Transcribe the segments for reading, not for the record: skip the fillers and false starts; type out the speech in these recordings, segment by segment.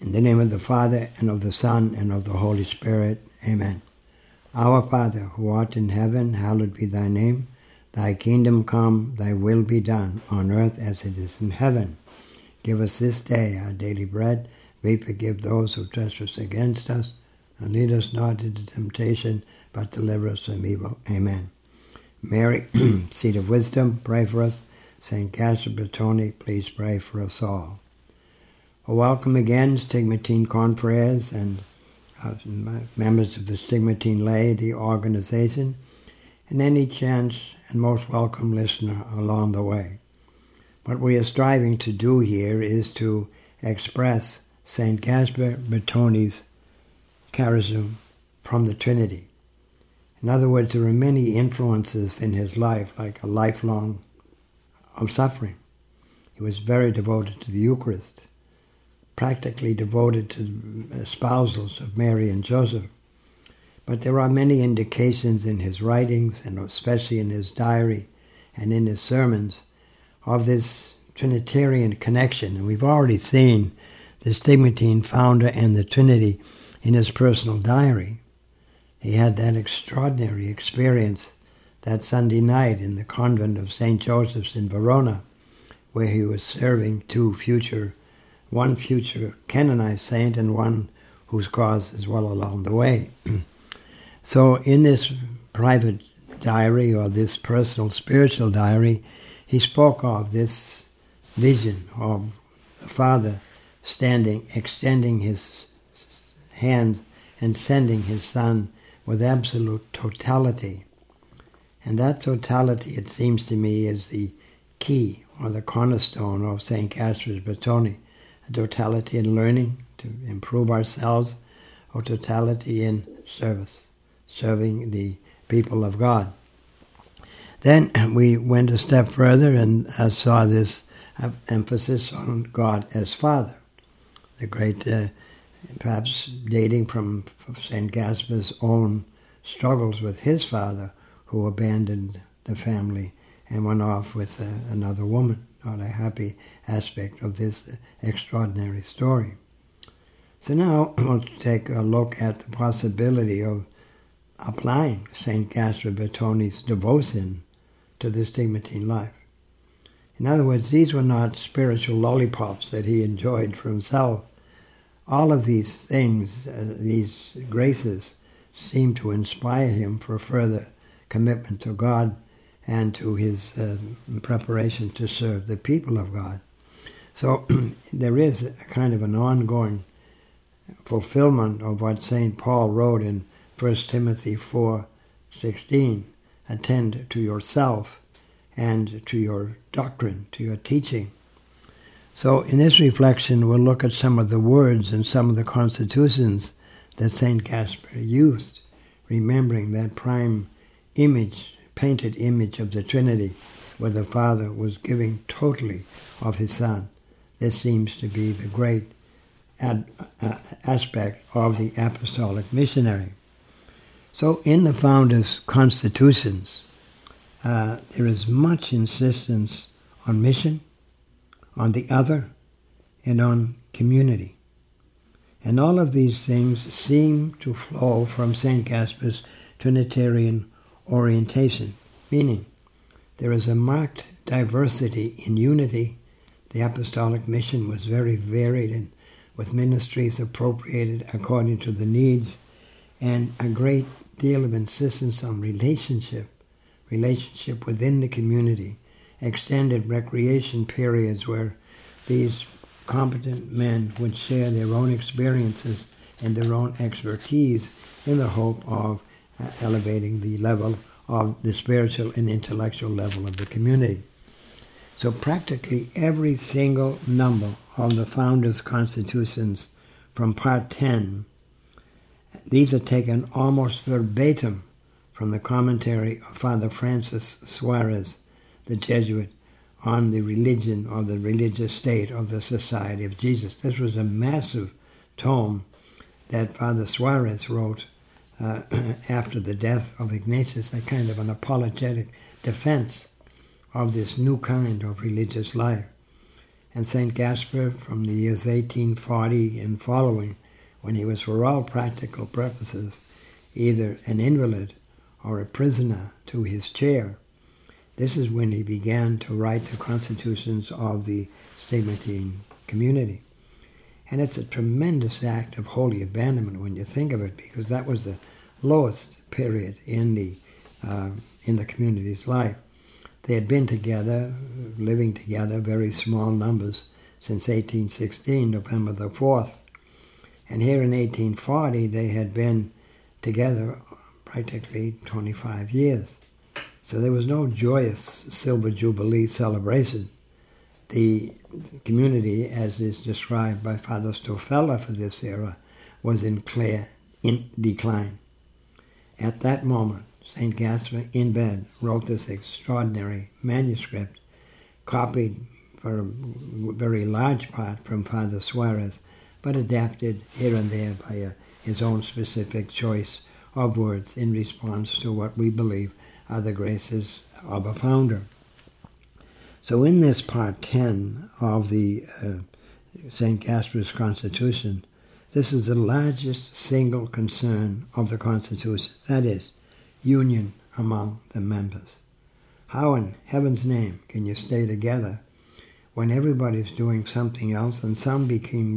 In the name of the Father, and of the Son, and of the Holy Spirit. Amen. Our Father, who art in heaven, hallowed be thy name. Thy kingdom come, thy will be done, on earth as it is in heaven. Give us this day our daily bread. We forgive those who trespass against us. And lead us not into temptation, but deliver us from evil. Amen. Mary, seat of wisdom, pray for us. St. Gaspar Bertoni, please pray for us all. Welcome again, Stigmatine Confreres and members of the Stigmatine Laity Organization, and any chance and most welcome listener along the way. What we are striving to do here is to express St. Gaspar Bertoni's charism from the Trinity. In other words, there are many influences in his life, like a lifelong of suffering. He was very devoted to the Eucharist, practically devoted to espousals of Mary and Joseph. But there are many indications in his writings, and especially in his diary and in his sermons, of this Trinitarian connection. And we've already seen the Stigmatine founder and the Trinity in his personal diary. He had that extraordinary experience that Sunday night in the convent of St. Joseph's in Verona, where he was serving one future canonized saint and one whose cause is well along the way. So in this private diary, or this personal spiritual diary, he spoke of this vision of the Father extending his hands and sending his Son with absolute totality. And that totality, it seems to me, is the key or the cornerstone of St. Gaspar Bertoni. A totality in learning to improve ourselves, or totality in service, serving the people of God. Then we went a step further and saw this emphasis on God as Father. The great, perhaps dating from St. Gaspar's own struggles with his father, who abandoned the family and went off with another woman. Not a happy aspect of this extraordinary story. So now we'll take a look at the possibility of applying St. Gaspar Bertoni's devotion to the Stigmatine life. In other words, these were not spiritual lollipops that he enjoyed for himself. All of these things, these graces, seem to inspire him for further commitment to God and to his preparation to serve the people of God. So there is a kind of an ongoing fulfillment of what St. Paul wrote in 1 Timothy 4:16, attend to yourself and to your doctrine, to your teaching. So in this reflection, we'll look at some of the words and some of the constitutions that St. Gaspar used, remembering that prime painted image of the Trinity, where the Father was giving totally of his Son. This seems to be the great aspect of the apostolic missionary. So in the founder's constitutions, there is much insistence on mission, on the other, and on community. And all of these things seem to flow from St. Gaspar's Trinitarian orientation, meaning there is a marked diversity in unity. The apostolic mission was very varied and with ministries appropriated according to the needs, and a great deal of insistence on relationship within the community, extended recreation periods where these competent men would share their own experiences and their own expertise in the hope of elevating the level of the spiritual and intellectual level of the community. So practically every single number of the Founders' Constitutions from Part 10, these are taken almost verbatim from the commentary of Father Francis Suarez, the Jesuit, on the religion or the religious state of the Society of Jesus. This was a massive tome that Father Suarez wrote after the death of Ignatius, a kind of an apologetic defense of this new kind of religious life. And St. Gaspar, from the years 1840 and following, when he was for all practical purposes either an invalid or a prisoner to his chair, this is when he began to write the constitutions of the Stigmatine community. And it's a tremendous act of holy abandonment when you think of it, because that was the lowest period in the community's life. They had been together, living together, very small numbers, since 1816, November the 4th. And here in 1840, they had been together practically 25 years. So there was no joyous Silver Jubilee celebration. The community, as is described by Father Stoffella for this era, was in clear decline. At that moment, St. Gaspar, in bed, wrote this extraordinary manuscript, copied for a very large part from Father Suarez, but adapted here and there by his own specific choice of words in response to what we believe are the graces of a founder. So in this part 10 of the St. Gaspar's Constitution, this is the largest single concern of the Constitution, that is, union among the members. How in heaven's name can you stay together when everybody's doing something else and some became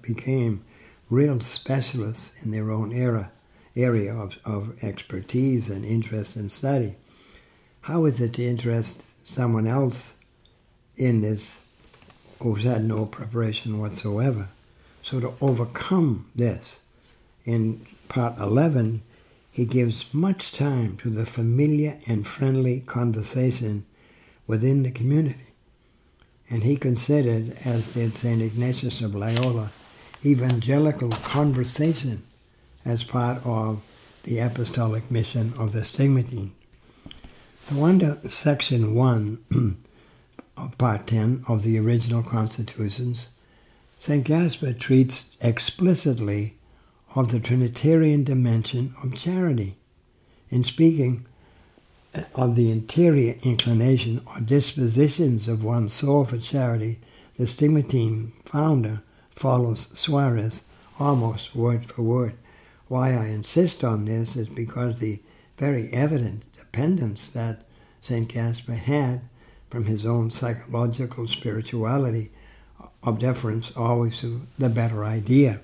real specialists in their own area of expertise and interest and study? How is it to interest someone else in this who's had no preparation whatsoever? So to overcome this, in part 11, he gives much time to the familiar and friendly conversation within the community. And he considered, as did St. Ignatius of Loyola, evangelical conversation as part of the apostolic mission of the Stigmatine. So under section 1 of part 10 of the original constitutions, St. Gaspar treats explicitly of the Trinitarian dimension of charity. In speaking of the interior inclination or dispositions of one's soul for charity, the Stigmatine founder follows Suarez almost word for word. Why I insist on this is because the very evident dependence that St. Gaspar had from his own psychological spirituality of deference always to the better idea.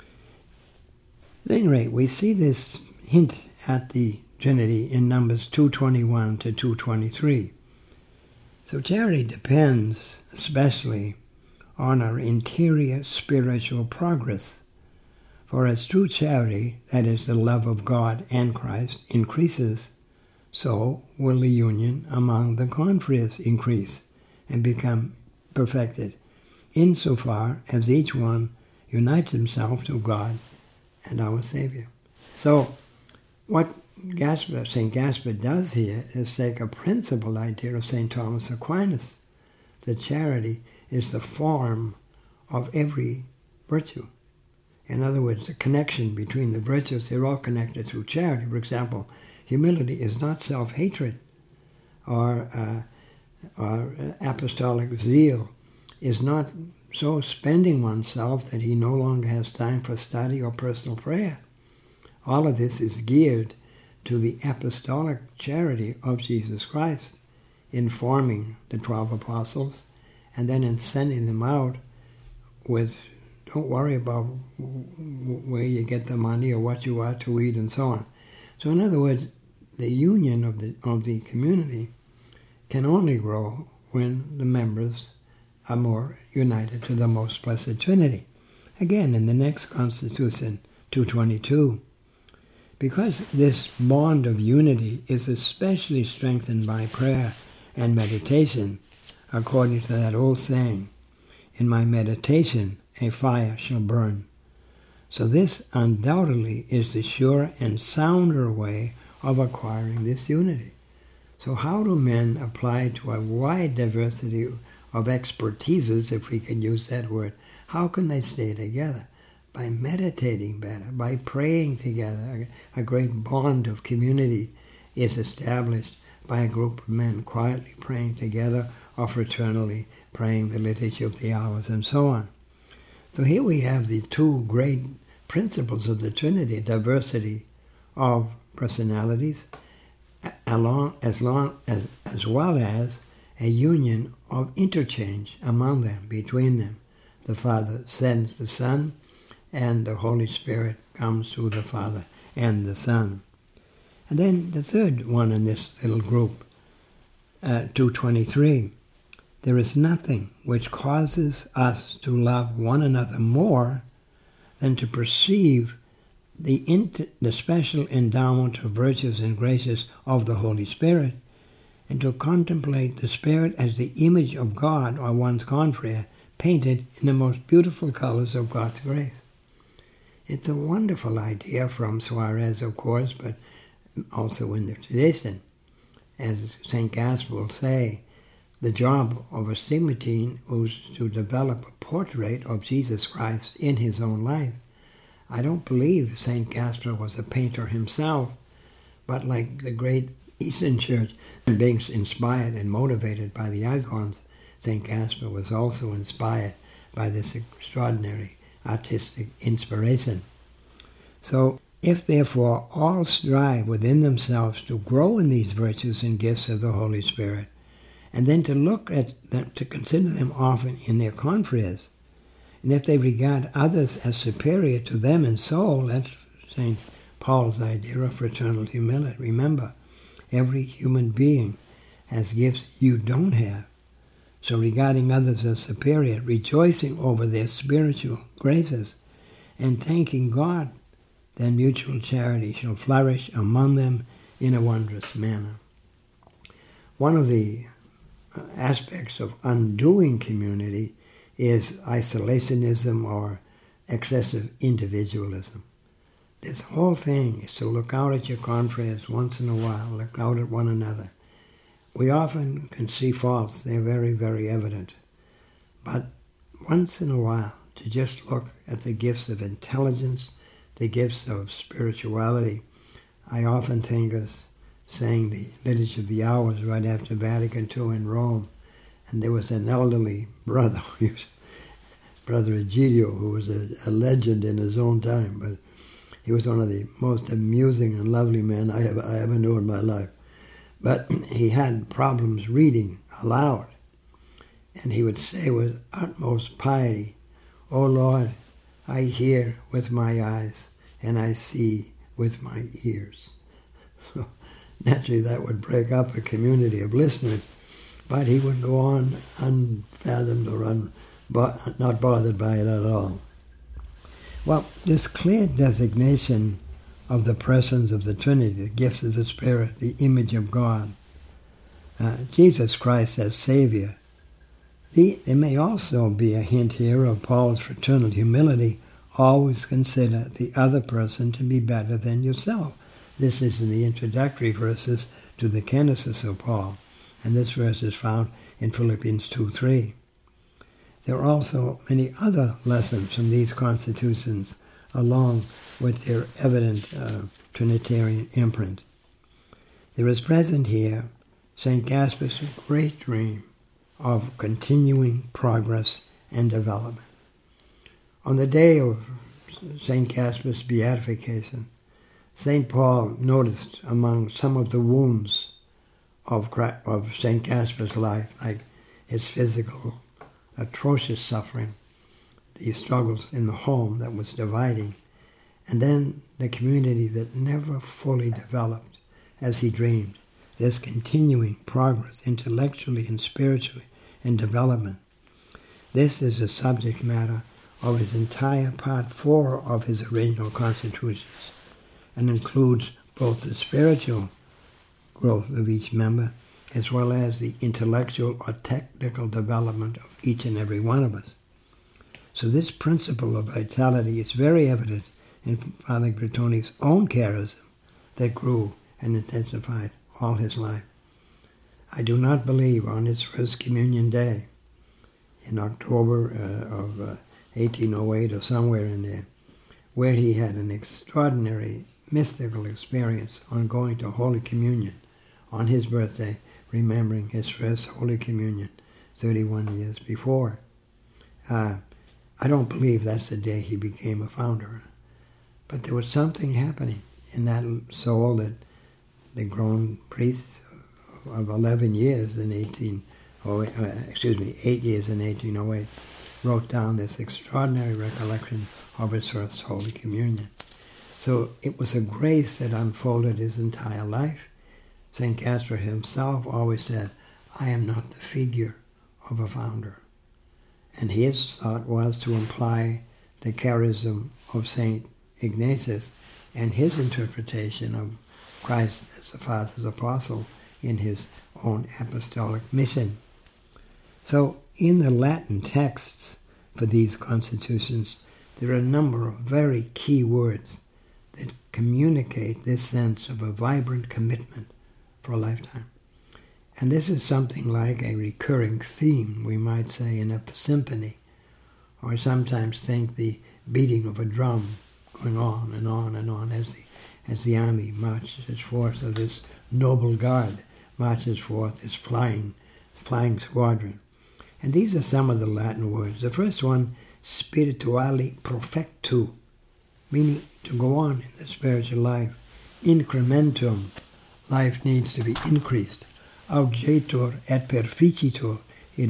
At any rate, we see this hint at the Trinity in Numbers 2:21 to 2:23. So charity depends especially on our interior spiritual progress. For as true charity, that is the love of God and Christ, increases, so will the union among the confreres increase and become perfected, insofar as each one unites himself to God and our Savior. So what St. Gaspar does here is take a principal idea of St. Thomas Aquinas, that charity is the form of every virtue. In other words, the connection between the virtues, they're all connected through charity. For example, humility is not self-hatred, or apostolic zeal is not so spending oneself that he no longer has time for study or personal prayer. All of this is geared to the apostolic charity of Jesus Christ in forming the 12 apostles and then in sending them out with, don't worry about where you get the money or what you are to eat and so on. So in other words, the union of the community can only grow when the members are more united to the most blessed Trinity. Again, in the next Constitution, 222, because this bond of unity is especially strengthened by prayer and meditation, according to that old saying, in my meditation a fire shall burn. So this undoubtedly is the sure and sounder way of acquiring this unity. So how do men apply to a wide diversity of expertises, if we can use that word, how can they stay together? By meditating better, by praying together. A great bond of community is established by a group of men quietly praying together or fraternally praying the liturgy of the hours, and so on. So here we have the two great principles of the Trinity, diversity of personalities, as well as a union of interchange among them, between them. The Father sends the Son, and the Holy Spirit comes through the Father and the Son. And then the third one in this little group, 223, there is nothing which causes us to love one another more than to perceive the special endowment of virtues and graces of the Holy Spirit, and to contemplate the Spirit as the image of God or one's confrere, painted in the most beautiful colors of God's grace. It's a wonderful idea from Suarez, of course, but also in the tradition. As St. Gaspar will say, the job of a stigmatine was to develop a portrait of Jesus Christ in his own life. I don't believe St. Gaspar was a painter himself, but like the great Eastern Church, being inspired and motivated by the icons, St. Gaspar was also inspired by this extraordinary artistic inspiration. So, if therefore all strive within themselves to grow in these virtues and gifts of the Holy Spirit, and then to look at them, to consider them often in their confreres, and if they regard others as superior to them in soul, that's St. Paul's idea of fraternal humility. Remember, every human being has gifts you don't have. So regarding others as superior, rejoicing over their spiritual graces, and thanking God, then mutual charity shall flourish among them in a wondrous manner. One of the aspects of undoing community is isolationism or excessive individualism. This whole thing is to look out at your confreres once in a while, look out at one another. We often can see faults, they're very, very evident. But once in a while, to just look at the gifts of intelligence, the gifts of spirituality. I often think of saying the Liturgy of the Hours right after Vatican II in Rome, and there was an elderly brother, Brother Egidio, who was a legend in his own time, but he was one of the most amusing and lovely men I ever knew in my life. But he had problems reading aloud, and he would say with utmost piety, "O Lord, I hear with my eyes, and I see with my ears." So naturally that would break up a community of listeners, but he would go on unfathomed or not bothered by it at all. Well, this clear designation of the persons of the Trinity, the gifts of the Spirit, the image of God, Jesus Christ as Savior, there may also be a hint here of Paul's fraternal humility. Always consider the other person to be better than yourself. This is in the introductory verses to the Genesis of Paul, and this verse is found in Philippians 2:3. There are also many other lessons from these constitutions, along with their evident Trinitarian imprint. There is present here St. Gaspar's great dream of continuing progress and development. On the day of St. Gaspar's beatification, St. Paul noticed among some of the wounds of St. Gaspar's life, like his physical, atrocious suffering, the struggles in the home that was dividing, and then the community that never fully developed as he dreamed. This continuing progress intellectually and spiritually in development. This is the subject matter of his entire part 4 of his original constitutions, and includes both the spiritual growth of each member as well as the intellectual or technical development of each and every one of us. So this principle of vitality is very evident in Father Bertoni's own charism that grew and intensified all his life. I do not believe on his first communion day in October of 1808 or somewhere in there, where he had an extraordinary mystical experience on going to Holy Communion on his birthday, remembering his first Holy Communion 31 years before. I don't believe that's the day he became a founder. But there was something happening in that soul that the grown priest of 11 years in 8 years in 1808, wrote down this extraordinary recollection of his first Holy Communion. So it was a grace that unfolded his entire life. St. Caspar himself always said, I am not the figure of a founder. And his thought was to imply the charism of St. Ignatius and his interpretation of Christ as the Father's apostle in his own apostolic mission. So in the Latin texts for these constitutions, there are a number of very key words that communicate this sense of a vibrant commitment for a lifetime. And this is something like a recurring theme, we might say, in a symphony, or sometimes think the beating of a drum going on and on and on as the army marches forth, or this noble guard marches forth, this flying squadron. And these are some of the Latin words. The first one, spirituali profectu, meaning to go on in the spiritual life. Incrementum, life needs to be increased. Augetur et perficitur,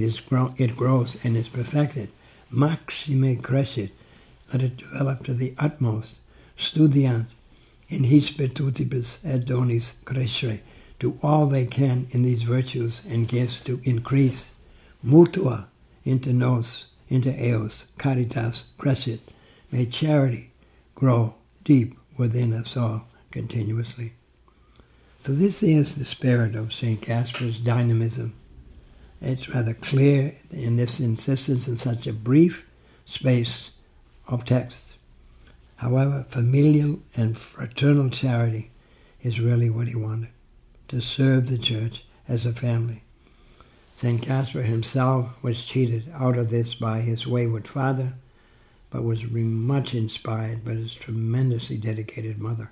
it grows and is perfected. Maxime crescit, let it develop to the utmost. Studiant in his virtutibus et donis crescere, do all they can in these virtues and gifts to increase. Mutua inter nos, inter eos, caritas crescit, may charity grow deep within us all continuously. So this is the spirit of St. Caspar's dynamism. It's rather clear in this insistence in such a brief space of text. However, familial and fraternal charity is really what he wanted, to serve the church as a family. St. Caspar himself was cheated out of this by his wayward father, but was much inspired by his tremendously dedicated mother.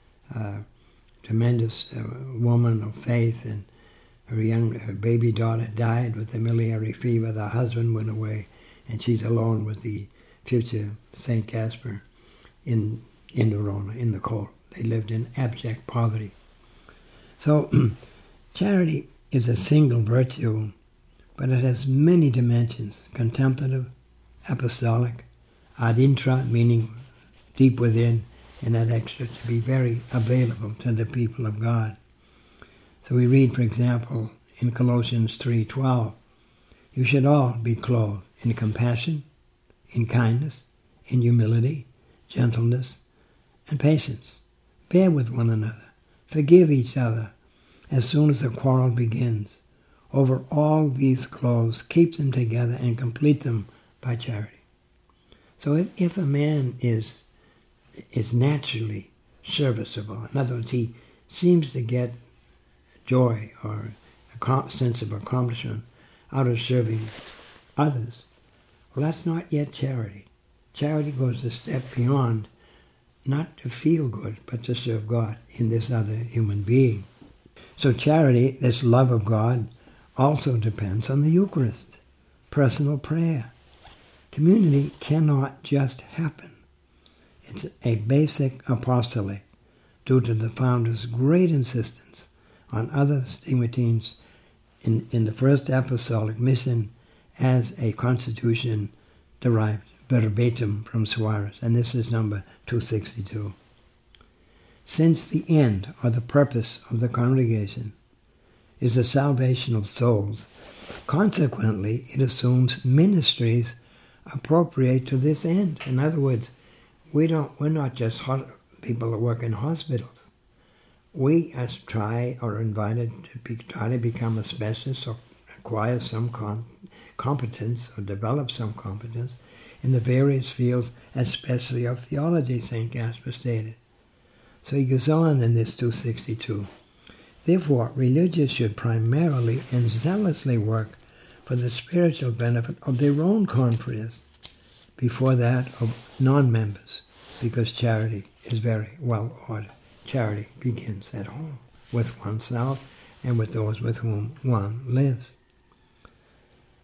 Tremendous woman of faith, and her baby daughter died with the miliary fever. The husband went away, and she's alone with the future St. Caspar in Verona, in the cold. They lived in abject poverty. So charity is a single virtue, but it has many dimensions: contemplative, apostolic, ad intra, meaning deep within, and ad extra, to be very available to the people of God. So we read, for example, in Colossians 3:12, you should all be clothed in compassion, in kindness, in humility, gentleness, and patience. Bear with one another. Forgive each other as soon as the quarrel begins. Over all these clothes, keep them together and complete them by charity. So if a man is naturally serviceable, in other words, he seems to get joy or a sense of accomplishment out of serving others, well, that's not yet charity. Charity goes a step beyond, not to feel good, but to serve God in this other human being. So charity, this love of God, also depends on the Eucharist, personal prayer. Community cannot just happen. It's a basic apostolate due to the founder's great insistence on other stigmatines in the first apostolic mission as a constitution derived verbatim from Suarez, and this is number 262. Since the end or the purpose of the congregation is the salvation of souls, consequently it assumes ministries appropriate to this end. In other words, we're not just people that work in hospitals. We are invited to try to become a specialist or acquire some competence or develop some competence in the various fields, especially of theology, St. Caspar stated. So he goes on in this 262. Therefore, religious should primarily and zealously work for the spiritual benefit of their own confreres before that of non-members, because charity is very well ordered. Charity begins at home, with oneself and with those with whom one lives.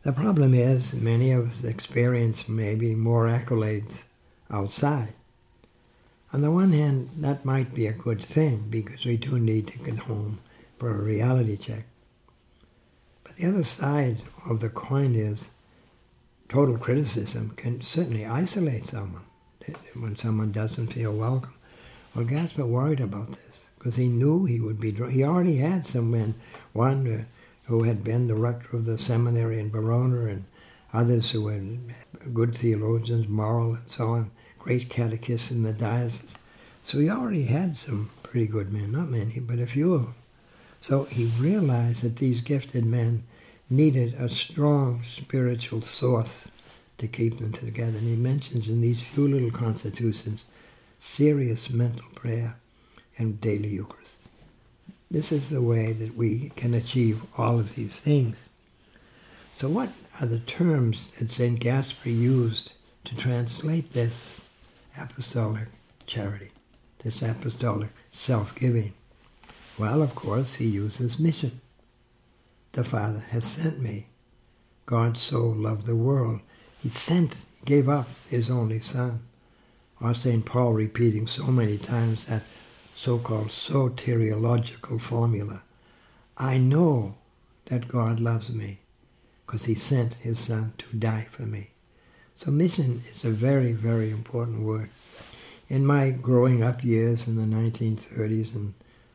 The problem is many of us experience maybe more accolades outside. On the one hand, that might be a good thing because we do need to get home for a reality check. But the other side of the coin is total criticism can certainly isolate someone when someone doesn't feel welcome. Well, Gaspar worried about this because he knew he would be he already had some men, one who had been the rector of the seminary in Verona, and others who were good theologians, moral and so on, great catechists in the diocese. So he already had some pretty good men, not many, but a few of them. So he realized that these gifted men needed a strong spiritual source to keep them together. And he mentions in these few little constitutions serious mental prayer and daily Eucharist. This is the way that we can achieve all of these things. So what are the terms that St. Gaspar used to translate this apostolic charity, this apostolic self-giving? Well, of course, he uses mission. The Father has sent me. God so loved the world. He gave up his only Son. Or St. Paul repeating so many times that so-called soteriological formula. I know that God loves me because he sent his Son to die for me. So mission is a very, very important word. In my growing up years in the 1930s and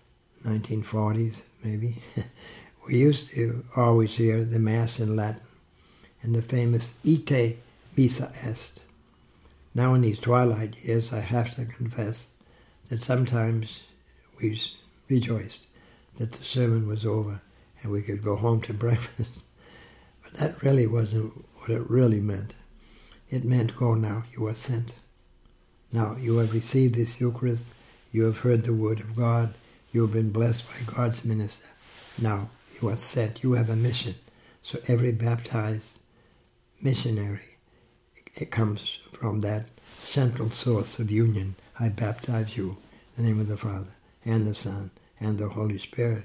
1940s, maybe, we used to always hear the Mass in Latin and the famous Ite Missa Est. Now in these twilight years, I have to confess that sometimes we rejoiced that the sermon was over and we could go home to breakfast. But that really wasn't what it really meant. It meant, go now, you are sent. Now you have received this Eucharist, you have heard the word of God, you have been blessed by God's minister. Now you are sent, you have a mission. So every baptized missionary, it comes from that central source of union. I baptize you in the name of the Father and the Son and the Holy Spirit.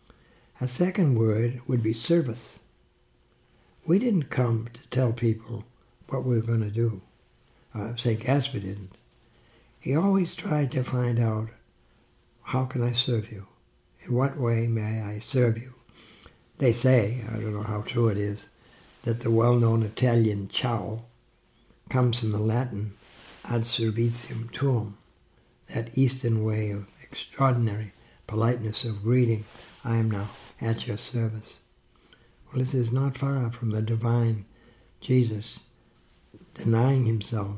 A second word would be service. We didn't come to tell people what we were going to do. St. Gaspar didn't. He always tried to find out, how can I serve you? In what way may I serve you? They say, I don't know how true it is, that the well-known Italian ciao comes from the Latin ad servitium tuum, that Eastern way of extraordinary politeness of greeting. I am now at your service. Well, this is not far from the divine Jesus denying himself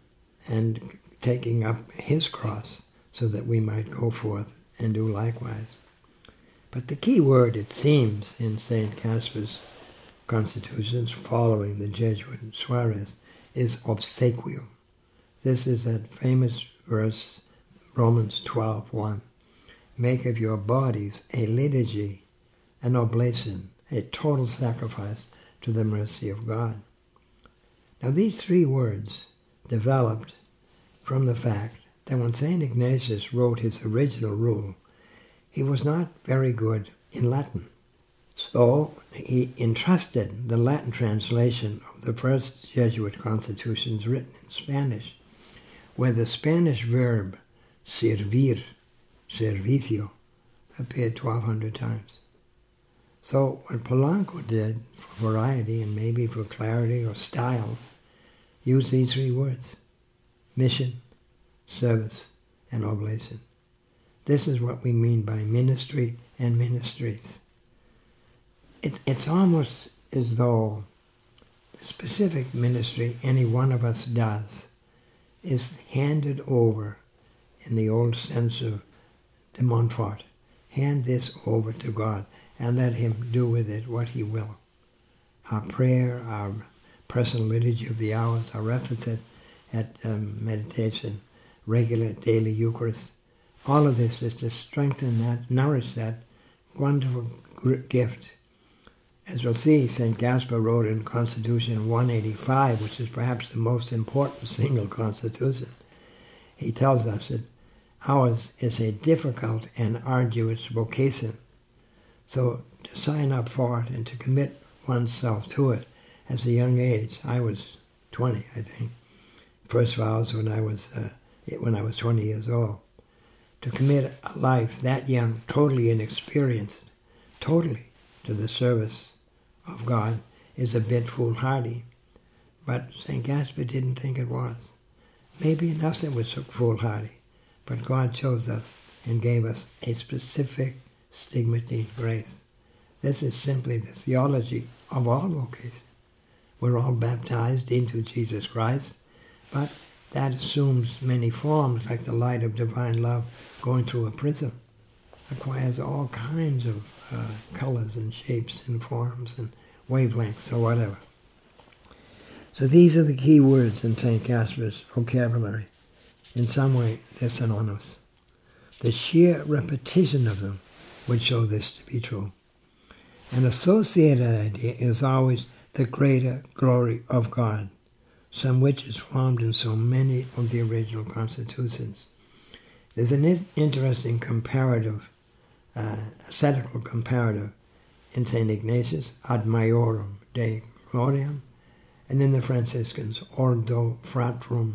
and taking up his cross so that we might go forth and do likewise. But the key word, it seems, in St. Gaspar's constitutions, following the Jesuit Suarez, is obsequium. This is that famous verse, Romans 12:1. Make of your bodies a liturgy, an oblation, a total sacrifice to the mercy of God. Now these three words developed from the fact that when St. Ignatius wrote his original rule, he was not very good in Latin. So he entrusted the Latin translation of the first Jesuit constitutions written in Spanish, where the Spanish verb servir, servicio, appeared 1,200 times. So what Polanco did, for variety and maybe for clarity or style, used these three words: mission, service, and oblation. This is what we mean by ministry and ministries. It's almost as though the specific ministry any one of us does is handed over, in the old sense of de Montfort, hand this over to God and let him do with it what he will. Our prayer, our personal liturgy of the hours, our efforts at meditation, regular daily Eucharist, all of this is to strengthen that, nourish that wonderful gift. As we'll see, St. Gaspar wrote in Constitution 185, which is perhaps the most important single constitution. He tells us that ours is a difficult and arduous vocation. So to sign up for it and to commit oneself to it at a young age. I was 20, I think. First vows when I was 20 years old. To commit a life that young, totally inexperienced, totally to the service of God is a bit foolhardy. But St. Gaspar didn't think it was. Maybe in us it was foolhardy, but God chose us and gave us a specific stigmatine grace. This is simply the theology of all vocations. We're all baptized into Jesus Christ, but that assumes many forms, like the light of divine love going through a prism. Acquires all kinds of colors and shapes and forms and wavelengths or whatever. So these are the key words in St. Gaspar's vocabulary. In some way, they're synonymous. The sheer repetition of them would show this to be true. An associated idea is always the greater glory of God, some which is formed in so many of the original constitutions. There's an interesting comparative, ascetical comparative in St. Ignatius, ad maiorem Dei gloriam, and in the Franciscans, ordo fratrum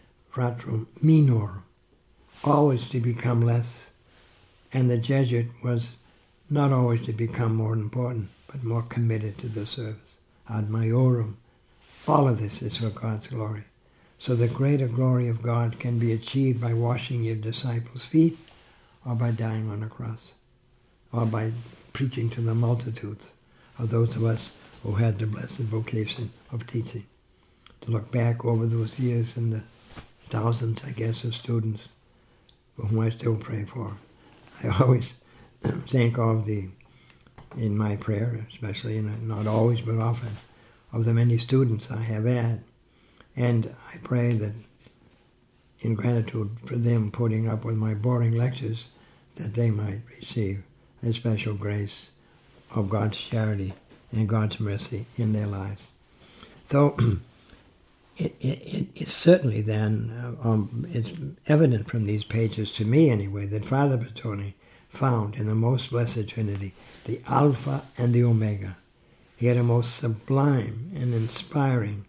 minorum, always to become less, and the Jesuit was not always to become more important, but more committed to the service. Ad maiorem. All of this is for God's glory. So the greater glory of God can be achieved by washing your disciples' feet, or by dying on a cross, or by preaching to the multitudes of those of us who had the blessed vocation of teaching. To look back over those years and the thousands, I guess, of students for whom I still pray for. I always think of in my prayer, especially, not always but often, of the many students I have had. And I pray that in gratitude for them putting up with my boring lectures, that they might receive a special grace of God's charity and God's mercy in their lives. So it's certainly then, it's evident from these pages, to me anyway, that Father Bertoni found in the most blessed Trinity the Alpha and the Omega. He had a most sublime and inspiring,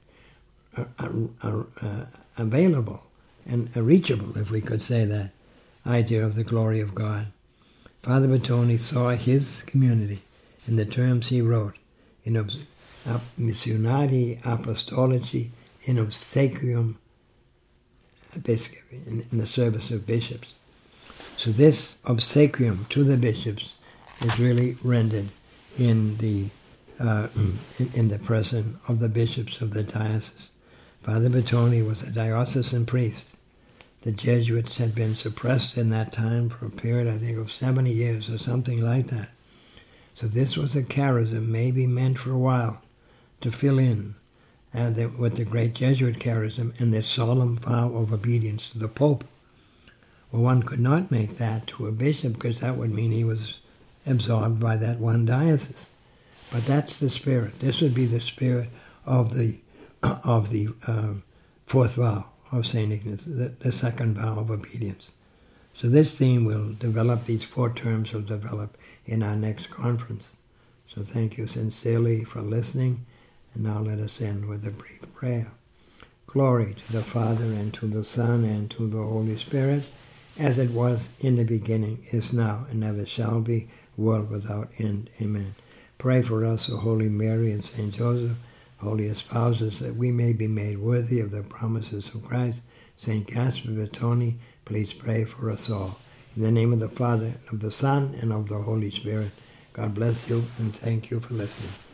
available and reachable, if we could say that, idea of the glory of God. Father Bertoni saw his community in the terms he wrote in Missionari Apostolici in Obsequium Episcopi, in the service of bishops. So this obsequium to the bishops is really rendered in the person of the bishops of the diocese. Father Bertoni was a diocesan priest. The Jesuits had been suppressed in that time for a period, I think, of 70 years or something like that. So this was a charism maybe meant for a while to fill in with the great Jesuit charism and their solemn vow of obedience to the Pope. Well, one could not make that to a bishop, because that would mean he was absorbed by that one diocese. But that's the spirit. This would be the spirit of the fourth vow of St. Ignatius, the second vow of obedience. So this theme will develop, these four terms will develop in our next conference. So thank you sincerely for listening, and now let us end with a brief prayer. Glory to the Father, and to the Son, and to the Holy Spirit, as it was in the beginning, is now, and ever shall be, world without end. Amen. Pray for us, O Holy Mary and Saint Joseph, holy spouses, that we may be made worthy of the promises of Christ. St. Gaspar Bertoni, please pray for us all. In the name of the Father, and of the Son, and of the Holy Spirit, God bless you, and thank you for listening.